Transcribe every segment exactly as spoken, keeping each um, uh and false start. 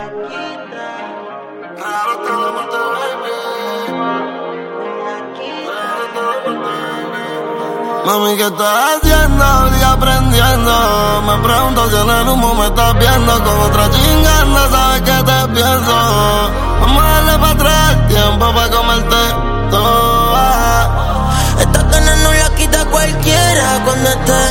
Mami, ¿qué estás haciendo? Día aprendiendo. Me pregunto si en el humo me estás viendo. Con otra chinganda, sabes que te pienso. Vamos a darle para atrás, tiempo para comerte toda. Esta ganas no la quita cualquiera cuando estés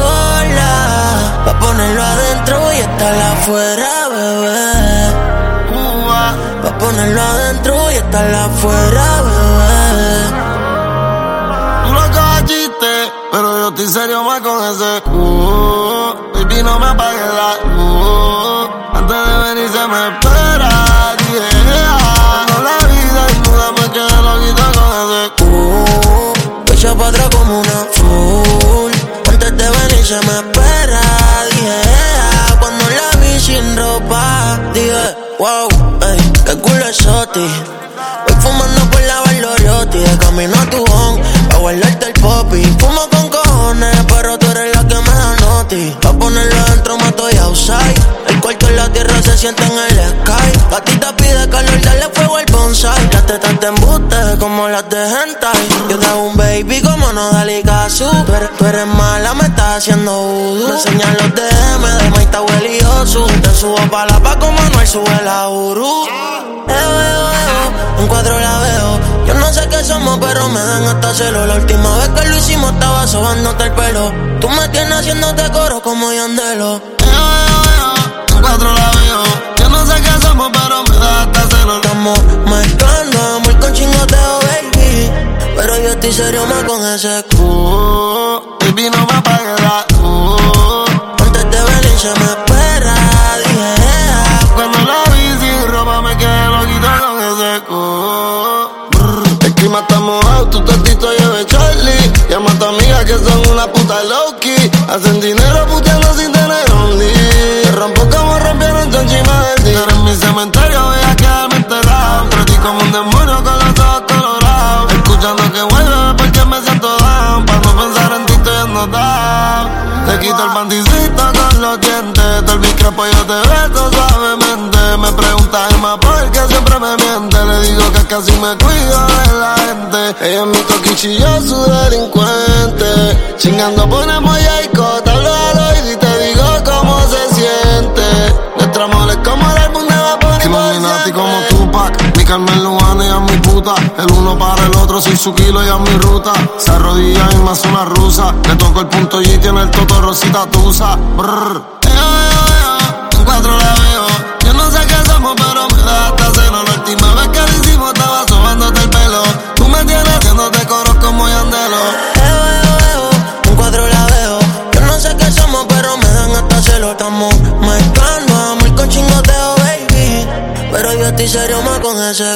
sola. Pa' ponerlo adentro y estar afuera, bebé. Uh, Pa' ponerlo adentro y estar afuera, bebé. Tú lo coges chiste, pero yo estoy serio más con ese uh, baby, no me apagues la luz. Antes de venir se me espera, yeah. No la vida y muda me quedé loquito con ese uh, Echa pa' atrás como una full. Antes de venir se me espera, dije yeah. Cuando la vi sin ropa, dije wow, ey, qué culo es Soti. Voy fumando por la Valdoriotti, de camino a tu home, pa' guardarte el popi. Fumo con cojones, pero tú eres la que me da noti. Pa' ponerlo adentro mato y outside. El cuarto en la tierra se siente en el sky. Gatita pide calor, dale fuego al bonsai. Las tetas te embuste como las de hentai. Yo te hago un baby como no dale caso. Tú eres, tú eres mala, me estás haciendo voodoo. Me enseñan los D M de Maita Willy y Osu. Te subo pa' la pa' como Manuel sube la Uru. Eo, eo, eo, en cuadro la veo. Yo no sé qué somos, pero me dan hasta celo. La última vez que lo hicimos estaba sobándote el pelo. Tú me tienes haciéndote coro como Yandelo. Eo, eo, eo, en cuatro la veo. Yo no sé qué somos, pero me da hasta celo. Estamos mezclando amor con chingoteo, baby. Pero yo estoy serio más con ese uh, baby, no me apagues la luz. Antes de venir se me espera, dije yeah. Cuando la vi sin ropa me quedé loquito con ese cu. Brr, el clima está mojado, tu totito lleve Charlie. Llama a tu amiga que son una puta low-key. Hacen dinero puteando sin tener un lead. Te rompo como rompieron Chanchi y Maldi. Pero en mi cementerio voy a quedarme enterrado. Pero ti como un demonio con los ojos colorados. Escuchando que vuelve porque me siento down. Pa' no pensar en ti estoy annotado. Te quito el panticito con los dientes. Del micropo yo te beso suavemente. Me pregunta Emma por qué siempre me miente. Le digo que casi me cuido de la gente. Ella es mi coquichi, yo su delincuente. Chingando ponemos yaico, te hablo al oído y te digo cómo se siente. Nuestro amor es como el álbum de Vapor y Illuminati como Tupac. Mi Carmen Lujana y a mi puta. El uno para el otro sin su kilo y a mi ruta. Se arrodilla y más una rusa. Le toco el punto y tiene el toto rosita tusa. Brrr. Eo, eo, eo, en cuatro la veo. Yo no sé qué somos, pero me da hasta celo. La última vez que lo hicimos estaba sobándote el pelo. Tú me tienes haciéndote coros como Yandelo. Eo, eo, eo, en cuadro la veo. Yo no sé qué somos, pero me dan hasta celo. Estamos mezclando amor con chingoteo, baby. Pero yo estoy serio más con ese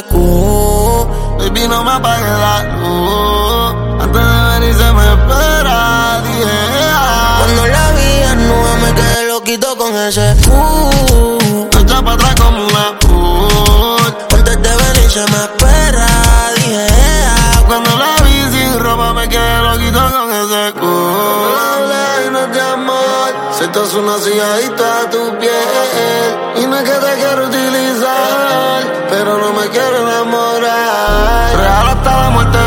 cu. Baby, no me apagues la luz. Antes de venir se me espera, yeah. Cuando la vi desnuda me quedé loquito con ese cu. Echa pa' atrás como una puta. Antes de venir se me espera, dije yeah. Cuando la vi sin ropa me quedé loquito con ese cu. Hablé y no es de amor. Siento una silladita a tu piel. Y no es que te quiero utilizar, pero no me quiero enamorar. Real hasta la muerte,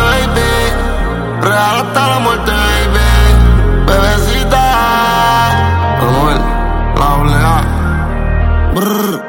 baby. Real hasta la muerte, baby. Bebecita. Manuel, la doble A. Brr.